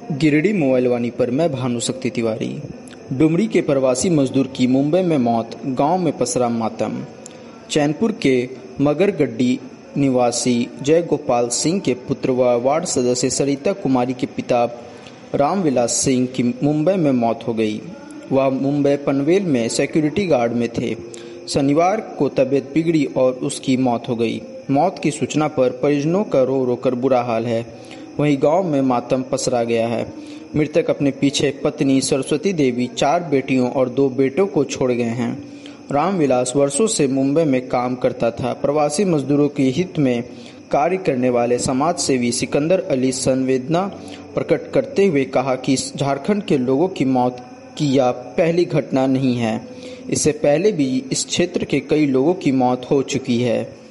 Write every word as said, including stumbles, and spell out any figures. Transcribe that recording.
Giridih mobile वाणी पर मैं भानुशक्ति तिवारी। डुमरी के प्रवासी मजदूर की मुंबई में मौत, गांव में पसरा मातम। चैनपुर के मगरगड्डी निवासी जय गोपाल सिंह के पुत्र व वार्ड सदस्य सरिता कुमारी के पिता रामविलास सिंह की मुंबई में मौत हो गई। वह मुंबई पनवेल में सिक्योरिटी गार्ड में थे। शनिवार को तबीयत बिगड़ी और उसकी मौत हो गई। मौत की सूचना पर परिजनों का रो रो कर बुरा हाल है। वहीं गांव में मातम पसरा गया है। मृतक अपने पीछे पत्नी सरस्वती देवी, चार बेटियों और दो बेटों को छोड़ गए हैं। रामविलास वर्षों से मुंबई में काम करता था। प्रवासी मजदूरों के हित में कार्य करने वाले समाज सेवी सिकंदर अली संवेदना प्रकट करते हुए कहा कि झारखंड के लोगों की मौत की यह पहली घटना नहीं है। इससे पहले भी इस क्षेत्र के कई लोगों की मौत हो चुकी है।